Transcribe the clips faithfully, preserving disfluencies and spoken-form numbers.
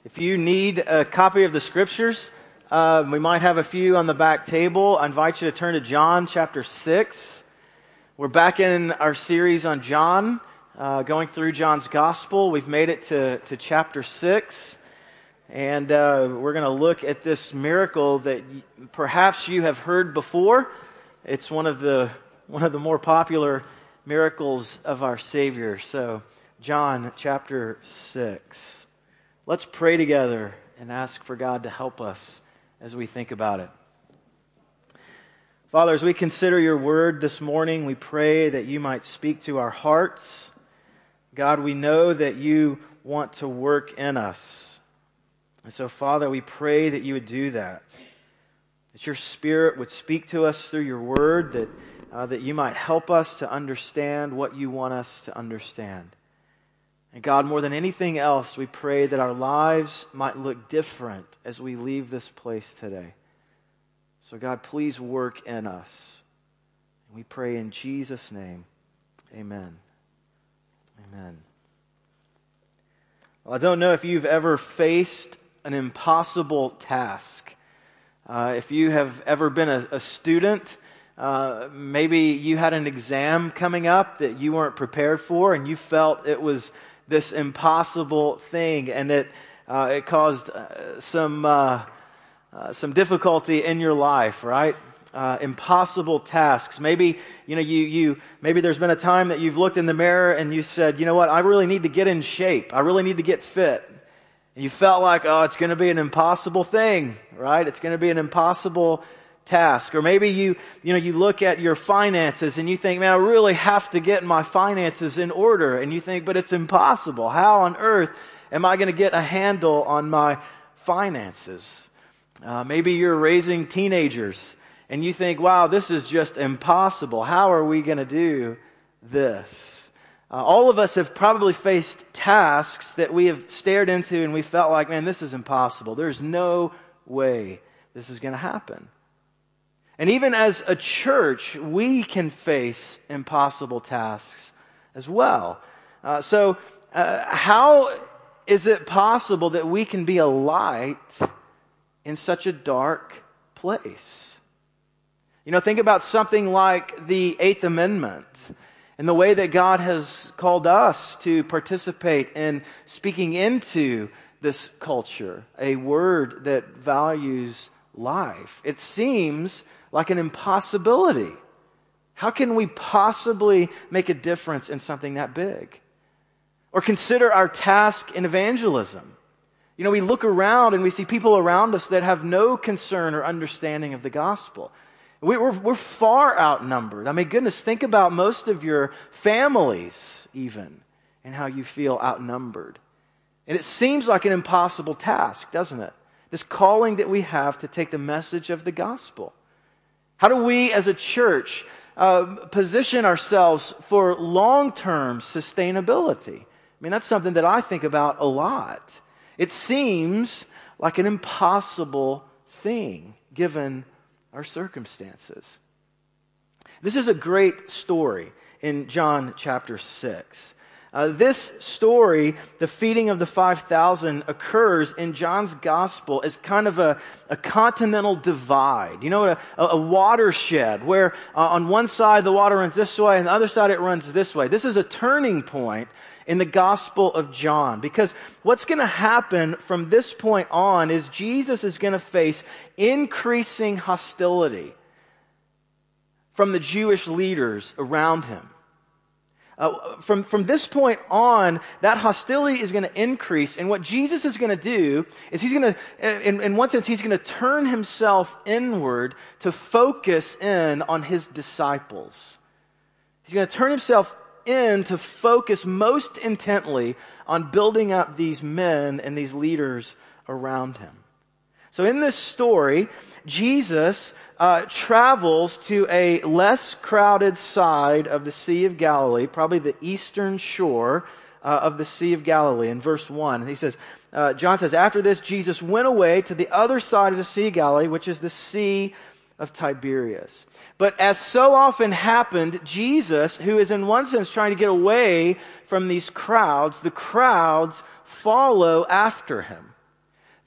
If you need a copy of the scriptures, uh, we might have a few on the back table. I invite you to turn to John chapter six. We're back in our series on John, uh, going through John's gospel. We've made it to, to chapter six, and uh, we're going to look at this miracle that y- perhaps you have heard before. It's one of the one of the more popular miracles of our Savior. So, John chapter six. Let's pray together and ask for God to help us as we think about it. Father, as we consider your word this morning, we pray that you might speak to our hearts. God, we know that you want to work in us. And so, Father, we pray that you would do that. That your Spirit would speak to us through your word, that, uh, that you might help us to understand what you want us to understand. And God, more than anything else, we pray that our lives might look different as we leave this place today. So God, please work in us. And we pray in Jesus' name, amen. Amen. Well, I don't know if you've ever faced an impossible task. Uh, if you have ever been a, a student, uh, maybe you had an exam coming up that you weren't prepared for and you felt it was this impossible thing, and it uh, it caused uh, some uh, uh, some difficulty in your life, right? Uh, impossible tasks. Maybe you know you you maybe there's been a time that you've looked in the mirror and you said, you know what, I really need to get in shape. I really need to get fit. And you felt like, oh, it's going to be an impossible thing, right? It's going to be an impossible task. Or maybe you you know you look at your finances and you think, man, I really have to get my finances in order, and you think, but it's impossible. How on earth am I going to get a handle on my finances? Uh, maybe you're raising teenagers and you think, wow, this is just impossible. How are we going to do this? Uh, all of us have probably faced tasks that we have stared into and we felt like, man, this is impossible. There's no way this is going to happen. And even as a church, we can face impossible tasks as well. Uh, so uh, how is it possible that we can be a light in such a dark place? You know, think about something like the Eighth Amendment and the way that God has called us to participate in speaking into this culture, a word that values life. It seems like an impossibility. How can we possibly make a difference in something that big? Or consider our task in evangelism. You know, we look around and we see people around us that have no concern or understanding of the gospel. We, we're, we're far outnumbered. I mean, goodness, think about most of your families even and how you feel outnumbered. And it seems like an impossible task, doesn't it? This calling that we have to take the message of the gospel. How do we as a church uh, position ourselves for long-term sustainability? I mean, that's something that I think about a lot. It seems like an impossible thing given our circumstances. This is a great story in John chapter six. Uh, this story, the feeding of the five thousand, occurs in John's gospel as kind of a, a continental divide. You know, a, a watershed where uh, on one side the water runs this way and the other side it runs this way. This is a turning point in the gospel of John, because what's going to happen from this point on is Jesus is going to face increasing hostility from the Jewish leaders around him. Uh, from, from this point on, that hostility is going to increase. And what Jesus is going to do is he's going to, in, in one sense, he's going to turn himself inward to focus in on his disciples. He's going to turn himself in to focus most intently on building up these men and these leaders around him. So in this story, Jesus uh, travels to a less crowded side of the Sea of Galilee, probably the eastern shore uh, of the Sea of Galilee. In verse one, he says, uh, John says, after this, Jesus went away to the other side of the Sea of Galilee, which is the Sea of Tiberias. But as so often happened, Jesus, who is in one sense trying to get away from these crowds, the crowds follow after him.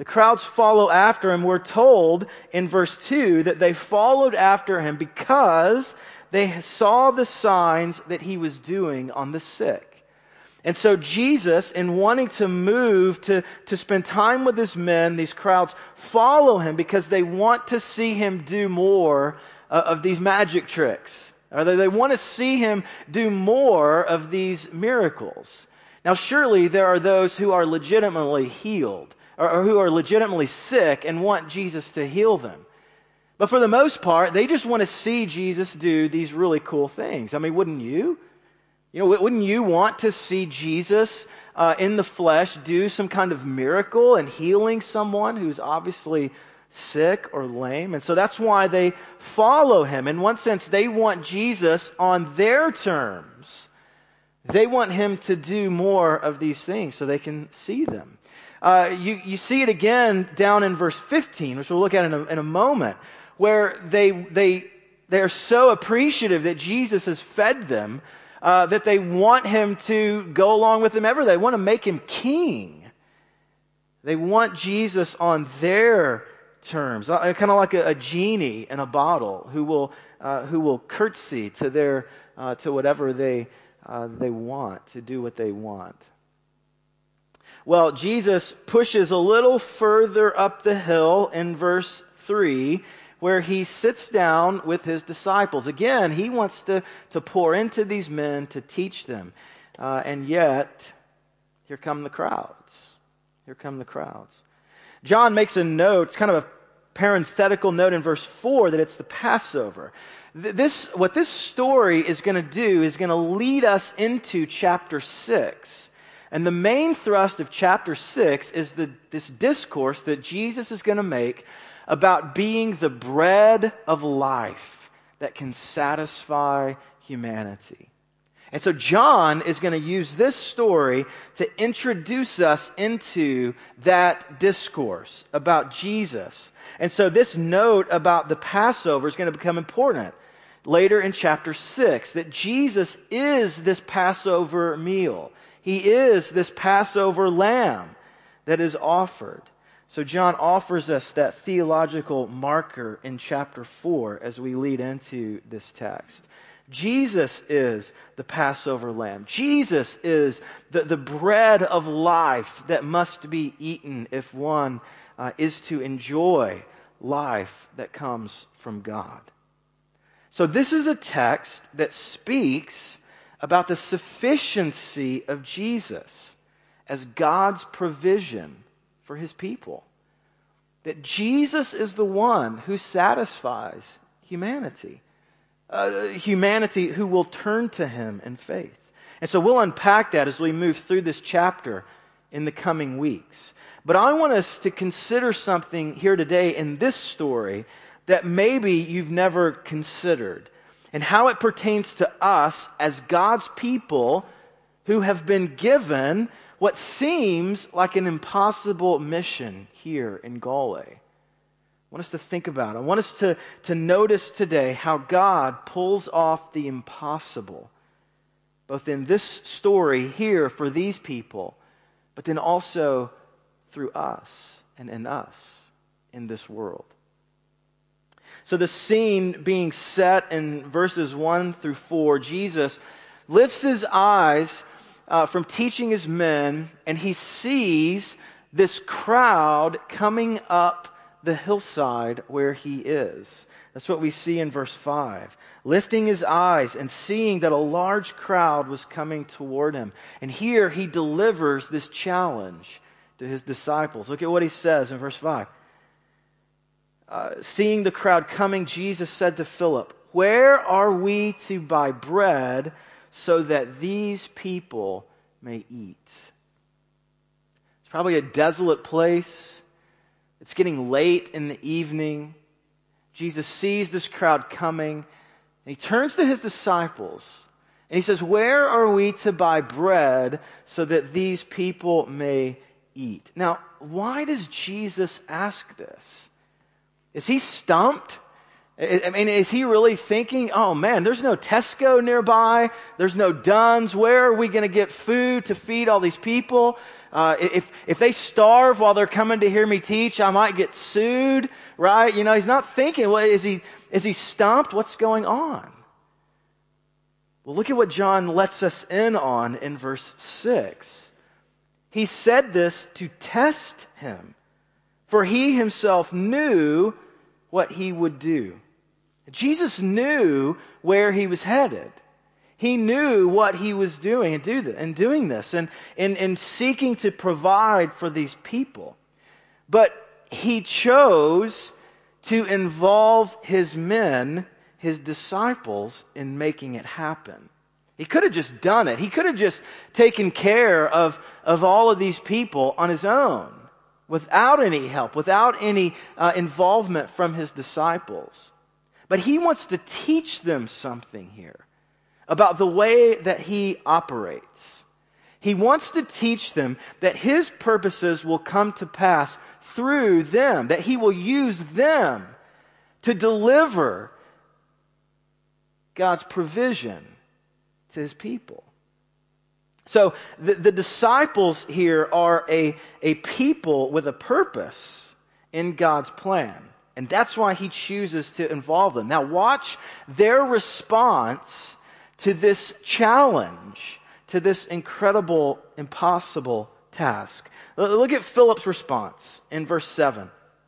The crowds follow after him. We're told in verse two that they followed after him because they saw the signs that he was doing on the sick. And so Jesus, in wanting to move, to, to spend time with his men, these crowds follow him because they want to see him do more uh, of these magic tricks. Or they, they want to see him do more of these miracles. Now surely there are those who are legitimately healed, or who are legitimately sick and want Jesus to heal them. But for the most part, they just want to see Jesus do these really cool things. I mean, wouldn't you? You know, wouldn't you want to see Jesus uh, in the flesh do some kind of miracle and healing someone who's obviously sick or lame? And so that's why they follow him. In one sense, they want Jesus on their terms. They want him to do more of these things so they can see them. Uh, you, you see it again down in verse fifteen, which we'll look at in a, in a moment, where they, they, they are so appreciative that Jesus has fed them uh, that they want him to go along with them ever. They want to make him king. They want Jesus on their terms, uh, kind of like a, a genie in a bottle who will, uh, who will curtsy to their, uh, to whatever they, uh, they want, to do what they want. Well, Jesus pushes a little further up the hill in verse three, where he sits down with his disciples. Again, he wants to, to pour into these men to teach them. Uh, and yet, here come the crowds. Here come the crowds. John makes a note, it's kind of a parenthetical note in verse four, that it's the Passover. This, what this story is going to do is going to lead us into chapter six. And the main thrust of chapter six is the, this discourse that Jesus is going to make about being the bread of life that can satisfy humanity. And so John is going to use this story to introduce us into that discourse about Jesus. And so this note about the Passover is going to become important later in chapter six, that Jesus is this Passover meal. He is this Passover lamb that is offered. So John offers us that theological marker in chapter four as we lead into this text. Jesus is the Passover lamb. Jesus is the, the bread of life that must be eaten if one uh, is to enjoy life that comes from God. So this is a text that speaks about the sufficiency of Jesus as God's provision for his people. That Jesus is the one who satisfies humanity. Uh, humanity who will turn to him in faith. And so we'll unpack that as we move through this chapter in the coming weeks. But I want us to consider something here today in this story that maybe you've never considered, and how it pertains to us as God's people who have been given what seems like an impossible mission here in Galway. I want us to think about it. I want us to, to notice today how God pulls off the impossible, both in this story here for these people, but then also through us and in us in this world. So the scene being set in verses one through four, Jesus lifts his eyes uh, from teaching his men, and he sees this crowd coming up the hillside where he is. That's what we see in verse five. Lifting his eyes and seeing that a large crowd was coming toward him. And here he delivers this challenge to his disciples. Look at what he says in verse five. Uh, seeing the crowd coming, Jesus said to Philip, "Where are we to buy bread so that these people may eat?" It's probably a desolate place. It's getting late in the evening. Jesus sees this crowd coming, and he turns to his disciples, and he says, "Where are we to buy bread so that these people may eat?" Now, why does Jesus ask this? Is he stumped I mean, is he really thinking, oh man, there's no Tesco nearby, there's no Dunn's, where are we going to get food to feed all these people? Uh, if, if they starve while they're coming to hear me teach, I might get sued, right? You know, he's not thinking, well, is he, is he stumped? What's going on? Well, look at what John lets us in on in verse six. He said this to test him, for he himself knew what he would do. Jesus knew where he was headed. He knew what he was doing and do th- and doing this and in, in seeking to provide for these people. But he chose to involve his men, his disciples, in making it happen. He could have just done it. He could have just taken care of, of all of these people on his own, without any help, without any uh, involvement from his disciples. But he wants to teach them something here about the way that he operates. He wants to teach them that his purposes will come to pass through them, that he will use them to deliver God's provision to his people. So the, the disciples here are a, a people with a purpose in God's plan. And that's why he chooses to involve them. Now watch their response to this challenge, to this incredible, impossible task. Look at Philip's response in verse seven.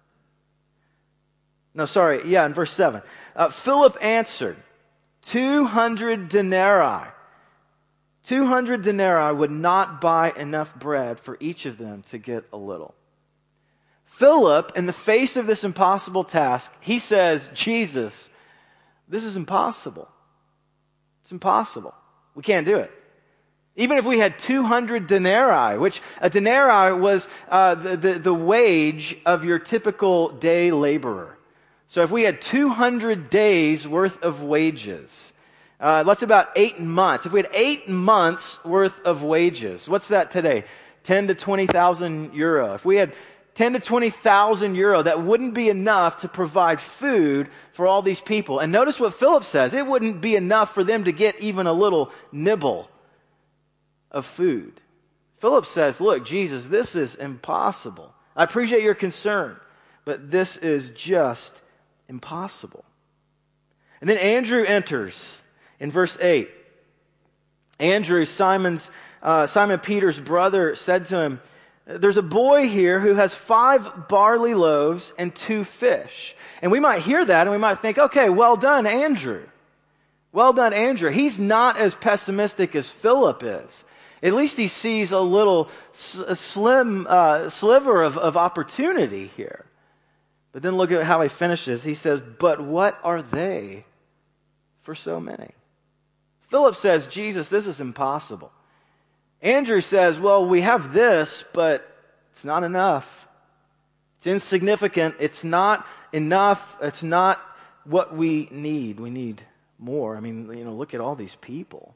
No, sorry, yeah, in verse seven. Uh, Philip answered, two hundred denarii. two hundred denarii would not buy enough bread for each of them to get a little. Philip, in the face of this impossible task, he says, Jesus, this is impossible. It's impossible. We can't do it. Even if we had two hundred denarii, which a denarii was uh, the, the, the wage of your typical day laborer. So if we had two hundred days worth of wages, uh, that's about eight months. If we had eight months worth of wages, what's that today? ten to twenty thousand euro. If we had ten to twenty thousand euro, that wouldn't be enough to provide food for all these people. And notice what Philip says. It wouldn't be enough for them to get even a little nibble of food. Philip says, look, Jesus, this is impossible. I appreciate your concern, but this is just impossible. And then Andrew enters in verse eight. Andrew, Simon's, uh, Simon Peter's brother, said to him, there's a boy here who has five barley loaves and two fish. And we might hear that and we might think, okay, well done, Andrew. Well done, Andrew. He's not as pessimistic as Philip is. At least he sees a little a slim uh, sliver of, of opportunity here. But then look at how he finishes. He says, but what are they for so many? Philip says, Jesus, this is impossible. Andrew says, well, we have this, but it's not enough. It's insignificant. It's not enough. It's not what we need. We need more. I mean, you know, look at all these people.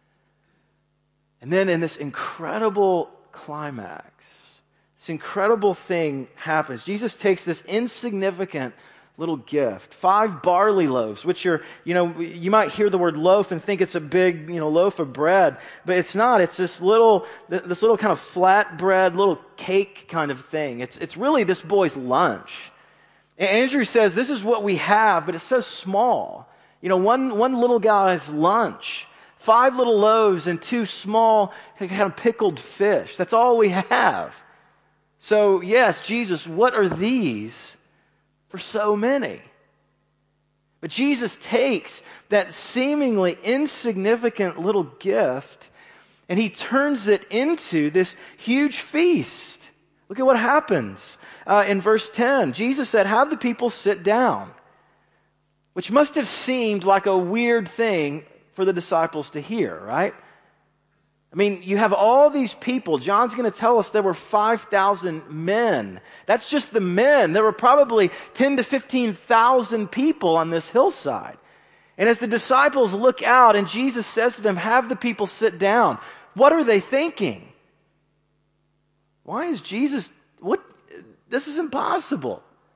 And then in this incredible climax, this incredible thing happens. Jesus takes this insignificant little gift, five barley loaves, which are, you know, you might hear the word loaf and think it's a big, you know, loaf of bread, but it's not. It's this little, this little kind of flat bread, little cake kind of thing. It's, it's really this boy's lunch. And Andrew says, this is what we have, but it's so small. You know, one, one little guy's lunch, five little loaves and two small kind of pickled fish. That's all we have. So yes, Jesus, what are these for so many? But Jesus takes that seemingly insignificant little gift and he turns it into this huge feast. Look at what happens uh, in verse ten. Jesus said, have the people sit down, which must have seemed like a weird thing for the disciples to hear, right? I mean, you have all these people. John's going to tell us there were five thousand men. That's just the men. There were probably ten to fifteen thousand people on this hillside. And as the disciples look out and Jesus says to them, have the people sit down, what are they thinking? Why is Jesus, what? This is impossible.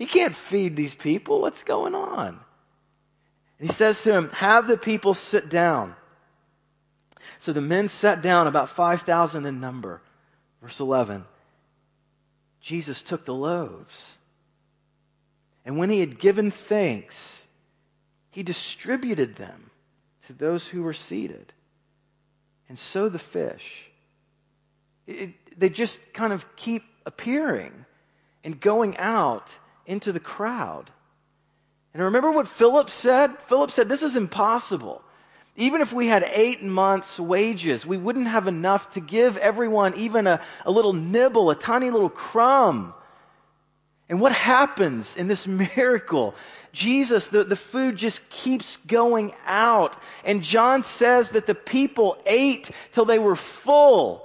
He can't feed these people. What's going on? And he says to him, have the people sit down. So the men sat down, about five thousand in number. Verse eleven. Jesus took the loaves, and when he had given thanks, he distributed them to those who were seated. And so the fish. It, it, they just kind of keep appearing and going out into the crowd. And remember what Philip said? Philip said, this is impossible. Even if we had eight months' wages, we wouldn't have enough to give everyone even a, a little nibble, a tiny little crumb. And what happens in this miracle? Jesus, the, the food just keeps going out. And John says that the people ate till they were full.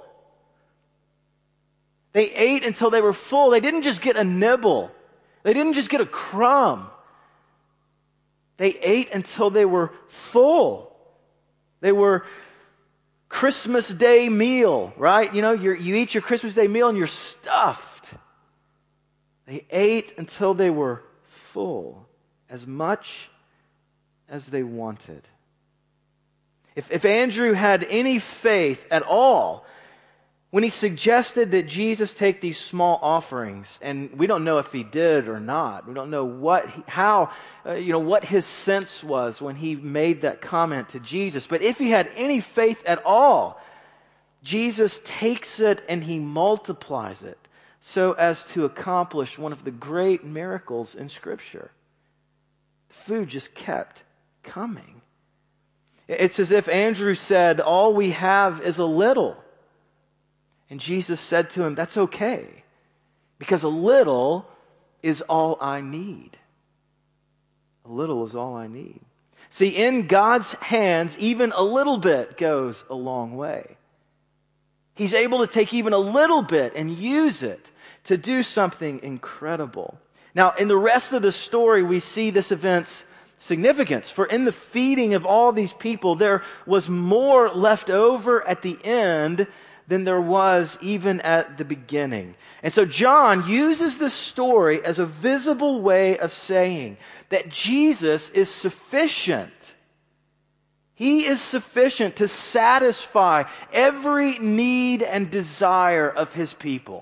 They ate until they were full. They didn't just get a nibble. They didn't just get a crumb. They ate until they were full. They were Christmas Day meal, right? You know, you're, you eat your Christmas Day meal and you're stuffed. They ate until they were full, as much as they wanted. If, if Andrew had any faith at all, when he suggested that Jesus take these small offerings, and we don't know if he did or not. We don't know what, he, how, uh, you know, what his sense was when he made that comment to Jesus. But if he had any faith at all, Jesus takes it and he multiplies it so as to accomplish one of the great miracles in Scripture. The food just kept coming. It's as if Andrew said, all we have is a little. And Jesus said to him, that's okay, because a little is all I need. A little is all I need. See, in God's hands, even a little bit goes a long way. He's able to take even a little bit and use it to do something incredible. Now, in the rest of the story, we see this event's significance. For in the feeding of all these people, there was more left over at the end than there was even at the beginning. And so John uses this story as a visible way of saying that Jesus is sufficient. He is sufficient to satisfy every need and desire of his people.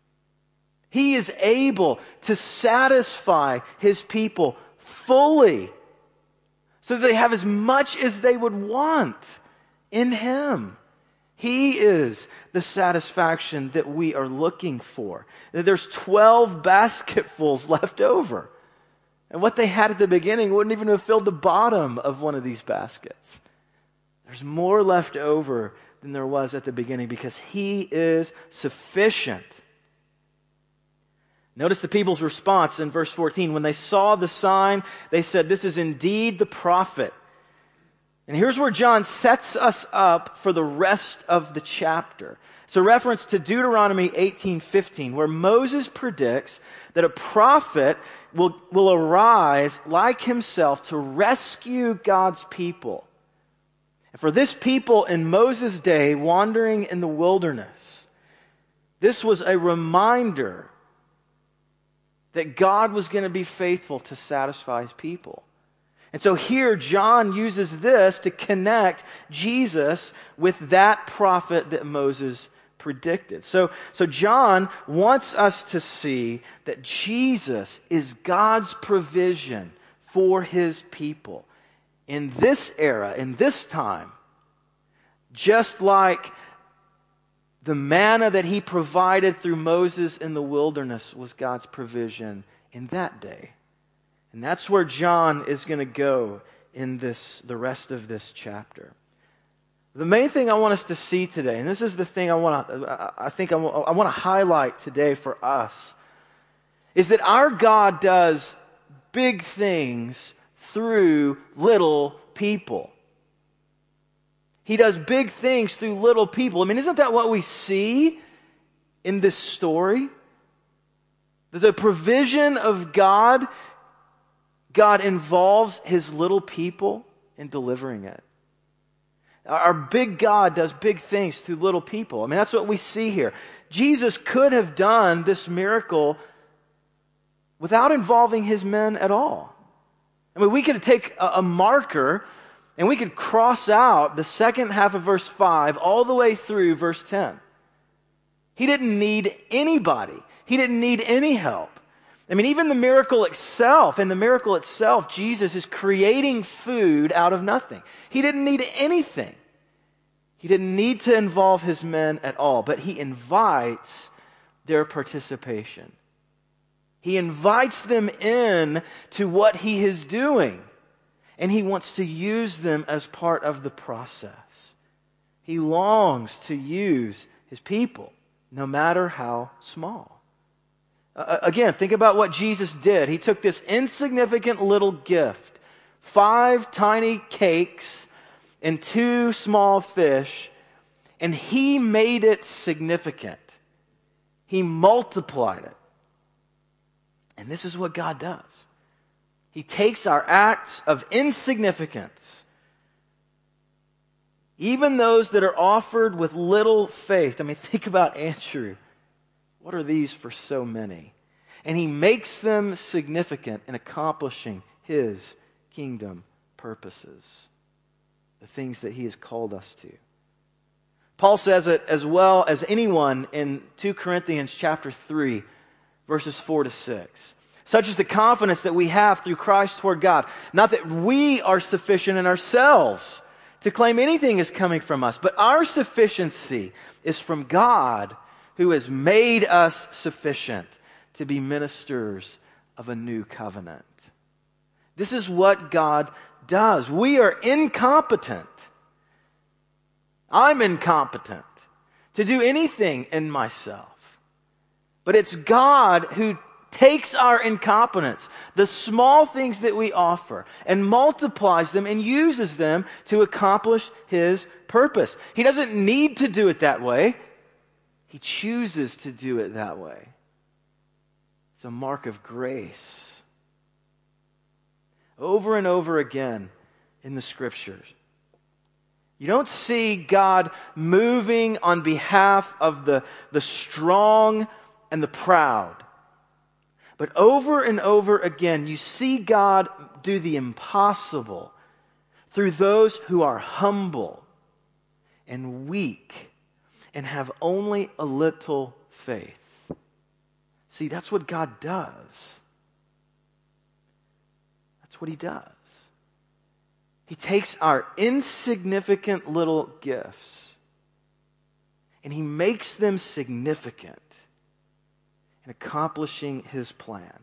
He is able to satisfy his people fully so that they have as much as they would want in him. He is the satisfaction that we are looking for. There's twelve basketfuls left over. And what they had at the beginning wouldn't even have filled the bottom of one of these baskets. There's more left over than there was at the beginning because he is sufficient. Notice the people's response in verse fourteen. When they saw the sign, they said, this is indeed the prophet. And here's where John sets us up for the rest of the chapter. It's a reference to Deuteronomy eighteen fifteen, where Moses predicts that a prophet will, will arise like himself to rescue God's people. And for this people in Moses' day wandering in the wilderness, this was a reminder that God was going to be faithful to satisfy his people. And so here, John uses this to connect Jesus with that prophet that Moses predicted. So, so John wants us to see that Jesus is God's provision for his people in this era, in this time, just like the manna that he provided through Moses in the wilderness was God's provision in that day. And that's where John is going to go in this, the rest of this chapter. The main thing I want us to see today, and this is the thing I want to, I think I want, I want to highlight today for us, is that our God does big things through little people. He does big things through little people. I mean, isn't that what we see in this story? That the provision of God God involves his little people in delivering it. Our big God does big things through little people. I mean, that's what we see here. Jesus could have done this miracle without involving his men at all. I mean, we could take a, a marker and we could cross out the second half of verse five all the way through verse ten. He didn't need anybody. He didn't need any help. I mean, even the miracle itself, in the miracle itself, Jesus is creating food out of nothing. He didn't need anything. He didn't need to involve his men at all, but he invites their participation. He invites them in to what he is doing, and he wants to use them as part of the process. He longs to use his people, no matter how small. Uh, again, think about what Jesus did. He took this insignificant little gift, five tiny cakes and two small fish, and he made it significant. He multiplied it. And this is what God does. He takes our acts of insignificance, even those that are offered with little faith. I mean, think about Andrew. What are these for so many? And he makes them significant in accomplishing his kingdom purposes, the things that he has called us to. Paul says it as well as anyone in Second Corinthians chapter three, verses four to six. Such is the confidence that we have through Christ toward God. Not that we are sufficient in ourselves to claim anything is coming from us, but our sufficiency is from God, who has made us sufficient to be ministers of a new covenant. This is what God does. We are incompetent. I'm incompetent to do anything in myself. But it's God who takes our incompetence, the small things that we offer, and multiplies them and uses them to accomplish his purpose. He doesn't need to do it that way. He chooses to do it that way. It's a mark of grace. Over and over again in the Scriptures, you don't see God moving on behalf of the, the strong and the proud. But over and over again, you see God do the impossible through those who are humble and weak and have only a little faith. See, that's what God does. That's what he does. He takes our insignificant little gifts and he makes them significant in accomplishing his plan.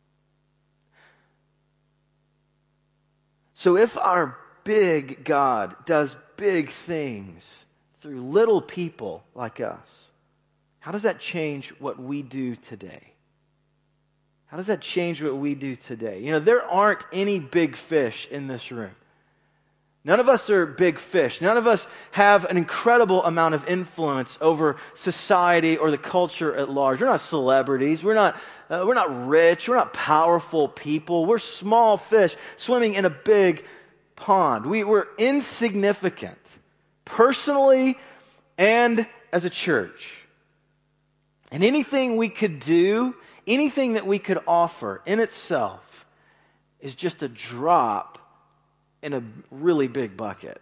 So if our big God does big things through little people like us, how does that change what we do today? How does that change what we do today? You know, there aren't any big fish in this room. None of us are big fish. None of us have an incredible amount of influence over society or the culture at large. We're not celebrities. We're not, uh, we're not rich. We're not powerful people. We're small fish swimming in a big pond. We, we're insignificant, personally and as a church. And anything we could do, anything that we could offer in itself is just a drop in a really big bucket.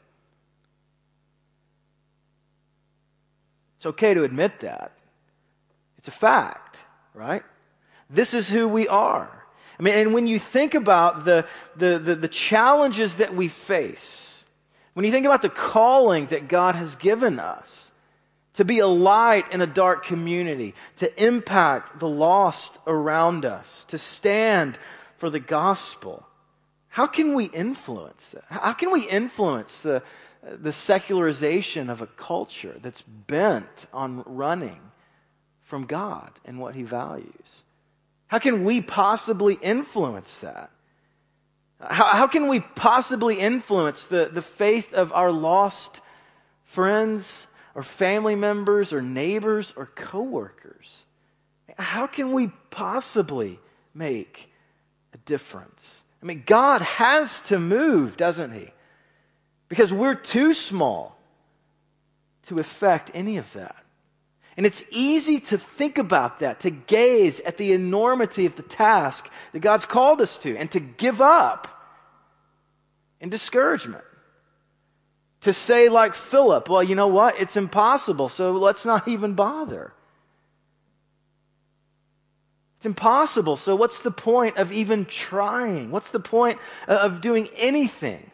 It's okay to admit that. It's a fact, right? This is who we are. I mean, and when you think about the, the, the, the challenges that we face, when you think about the calling that God has given us to be a light in a dark community, to impact the lost around us, to stand for the gospel, how can we influence that? How can we influence the, the secularization of a culture that's bent on running from God and what he values? How can we possibly influence that? How, how can we possibly influence the, the faith of our lost friends or family members or neighbors or coworkers? How can we possibly make a difference? I mean, God has to move, doesn't he? Because we're too small to affect any of that. And it's easy to think about that, to gaze at the enormity of the task that God's called us to, and to give up in discouragement. To say like Philip, well, you know what? It's impossible, so let's not even bother. It's impossible, so what's the point of even trying? What's the point of doing anything?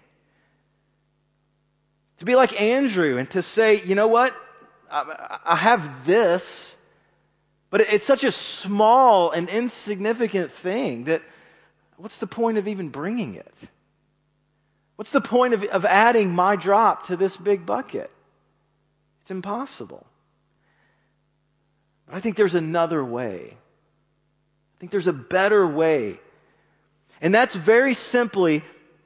To be like Andrew and to say, you know what? I, I have this, but it's such a small and insignificant thing that what's the point of even bringing it? What's the point of, of adding my drop to this big bucket? It's impossible. But I think there's another way. I think there's a better way. And that's very simply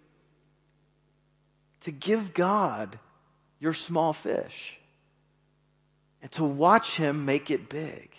to give God your small fish and to watch Him make it big.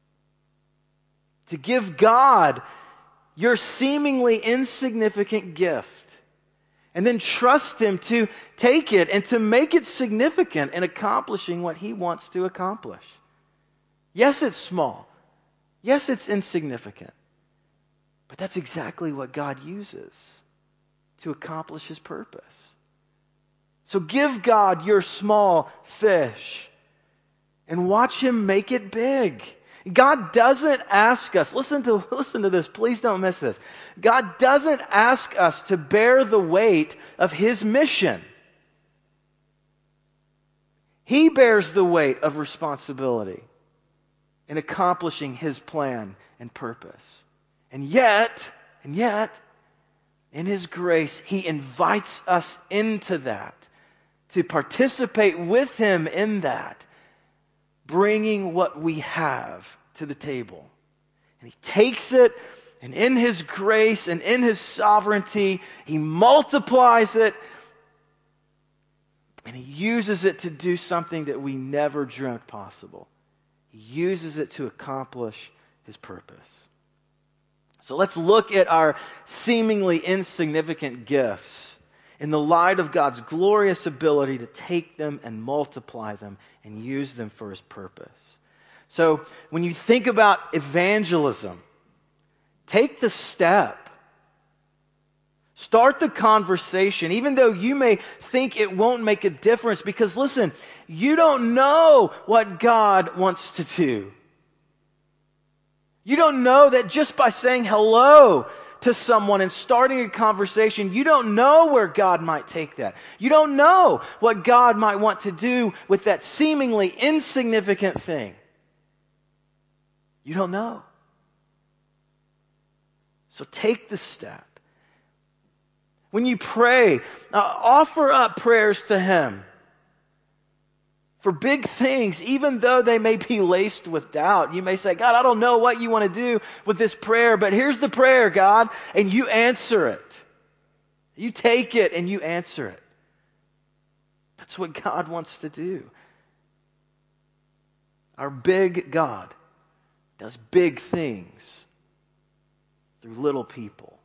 To give God your seemingly insignificant gift and then trust Him to take it and to make it significant in accomplishing what He wants to accomplish. Yes, it's small. Yes, it's insignificant. But that's exactly what God uses to accomplish His purpose. So give God your small fish and watch Him make it big. God doesn't ask us, listen to, listen to this, please don't miss this. God doesn't ask us to bear the weight of His mission. He bears the weight of responsibility in accomplishing His plan and purpose. And yet, and yet, in His grace, He invites us into that, to participate with Him in that, bringing what we have to the table. And He takes it, and in His grace and in His sovereignty, He multiplies it, and He uses it to do something that we never dreamt possible. He uses it to accomplish His purpose. So let's look at our seemingly insignificant gifts in the light of God's glorious ability to take them and multiply them and use them for His purpose. So when you think about evangelism, take the step. Start the conversation, even though you may think it won't make a difference, because listen, you don't know what God wants to do. You don't know that just by saying hello to someone and starting a conversation, you don't know where God might take that. You don't know what God might want to do with that seemingly insignificant thing. You don't know. So take the step. When you pray, uh, offer up prayers to Him for big things, even though they may be laced with doubt. You may say, God, I don't know what you want to do with this prayer, but here's the prayer, God, and you answer it. You take it and you answer it. That's what God wants to do. Our big God does big things through little people.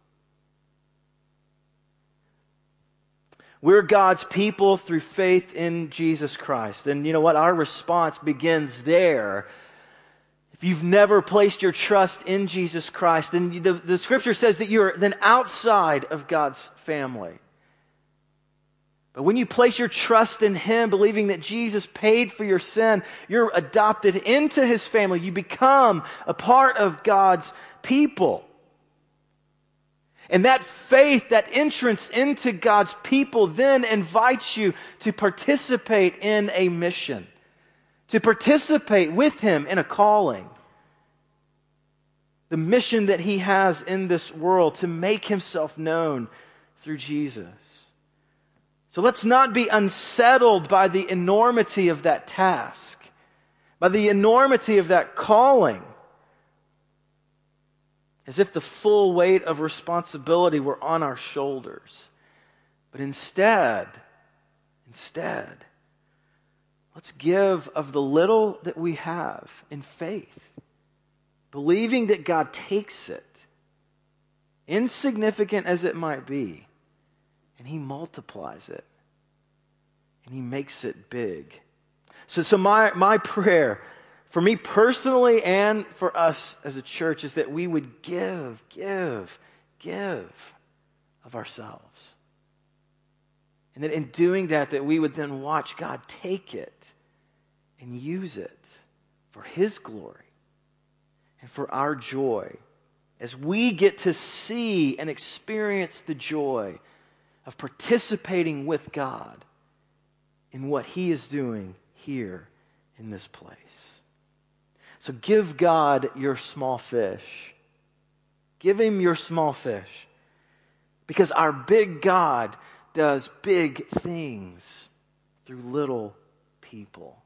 We're God's people through faith in Jesus Christ. And you know what? Our response begins there. If you've never placed your trust in Jesus Christ, then the, the Scripture says that you're then outside of God's family. But when you place your trust in Him, believing that Jesus paid for your sin, you're adopted into His family. You become a part of God's people. And that faith, that entrance into God's people then invites you to participate in a mission, to participate with Him in a calling. The mission that He has in this world to make Himself known through Jesus. So let's not be unsettled by the enormity of that task, by the enormity of that calling, as if the full weight of responsibility were on our shoulders. But instead, instead, let's give of the little that we have in faith, believing that God takes it, insignificant as it might be, and He multiplies it, and He makes it big. So, so my, my prayer for me personally and for us as a church, is that we would give, give, give of ourselves. And that in doing that, that we would then watch God take it and use it for His glory and for our joy, as we get to see and experience the joy of participating with God in what He is doing here in this place. So give God your small fish. Give Him your small fish. Because our big God does big things through little people.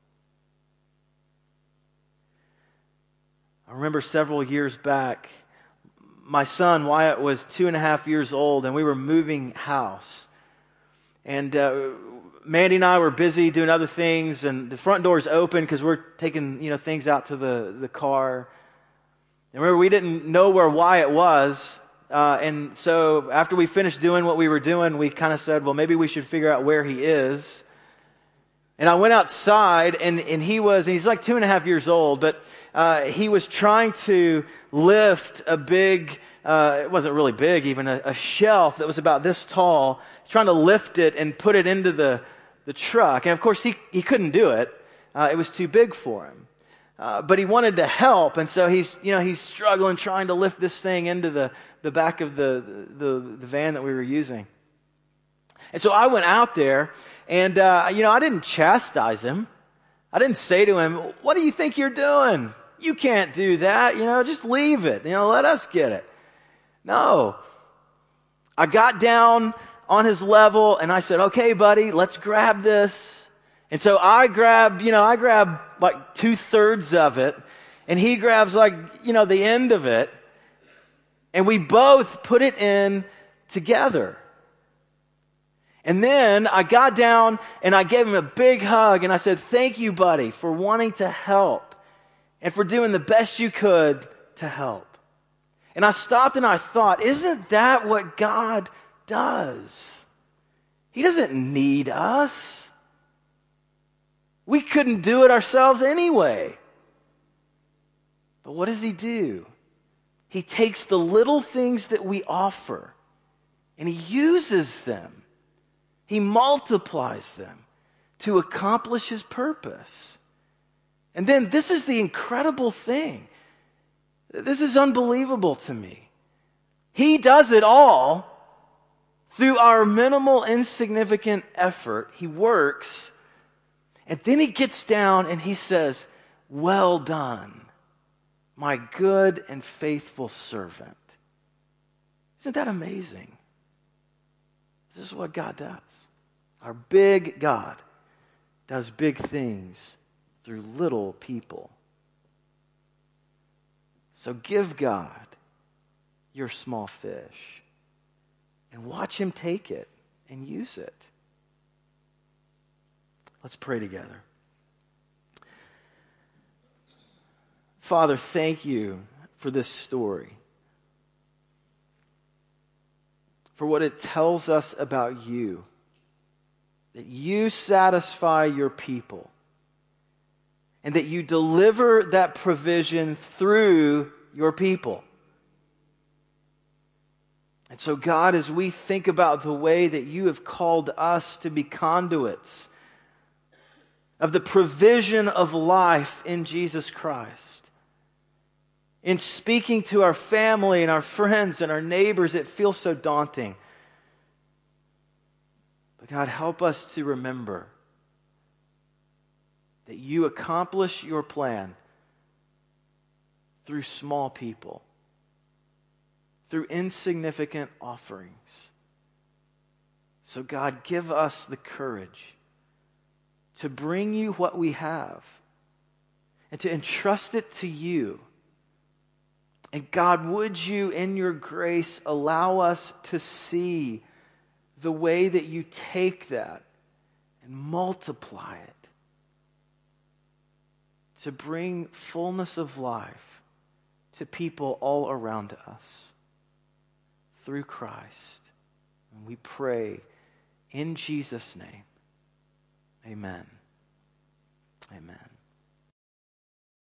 I remember several years back, my son Wyatt was two and a half years old, and we were moving house. And uh, Mandy and I were busy doing other things, and the front door's open because we're taking, you know, things out to the, the car. And remember, we didn't know where Wyatt was, uh, and so after we finished doing what we were doing, we kind of said, well, maybe we should figure out where he is. And I went outside, and, and he was, and he's like two and a half years old, but uh, he was trying to lift a big, uh, it wasn't really big, even a, a shelf that was about this tall. He's trying to lift it and put it into the, the truck. And of course, he, he couldn't do it. Uh, it was too big for him. Uh, but he wanted to help, and so he's, you know, he's struggling trying to lift this thing into the, the back of the, the, the van that we were using. And so I went out there, and, uh, you know, I didn't chastise him. I didn't say to him, what do you think you're doing? You can't do that. You know, just leave it. You know, let us get it. No. I got down on his level, and I said, okay, buddy, let's grab this. And so I grabbed, you know, I grabbed like two-thirds of it, and he grabs like, you know, the end of it, and we both put it in together. And then I got down and I gave him a big hug and I said, thank you, buddy, for wanting to help and for doing the best you could to help. And I stopped and I thought, isn't that what God does? He doesn't need us. We couldn't do it ourselves anyway. But what does He do? He takes the little things that we offer and He uses them. He multiplies them to accomplish His purpose. And then this is the incredible thing. This is unbelievable to me. He does it all through our minimal, insignificant effort. He works, and then He gets down and He says, well done, my good and faithful servant. Isn't that amazing? This is what God does. Our big God does big things through little people. So give God your small fish and watch Him take it and use it. Let's pray together. Father, thank You for this story, for what it tells us about You, that You satisfy Your people, and that You deliver that provision through Your people. And so, God, as we think about the way that You have called us to be conduits of the provision of life in Jesus Christ, in speaking to our family and our friends and our neighbors, it feels so daunting. But God, help us to remember that You accomplish Your plan through small people, through insignificant offerings. So God, give us the courage to bring You what we have and to entrust it to You. And God, would You, in Your grace, allow us to see the way that You take that and multiply it to bring fullness of life to people all around us through Christ. And we pray in Jesus' name. Amen. Amen.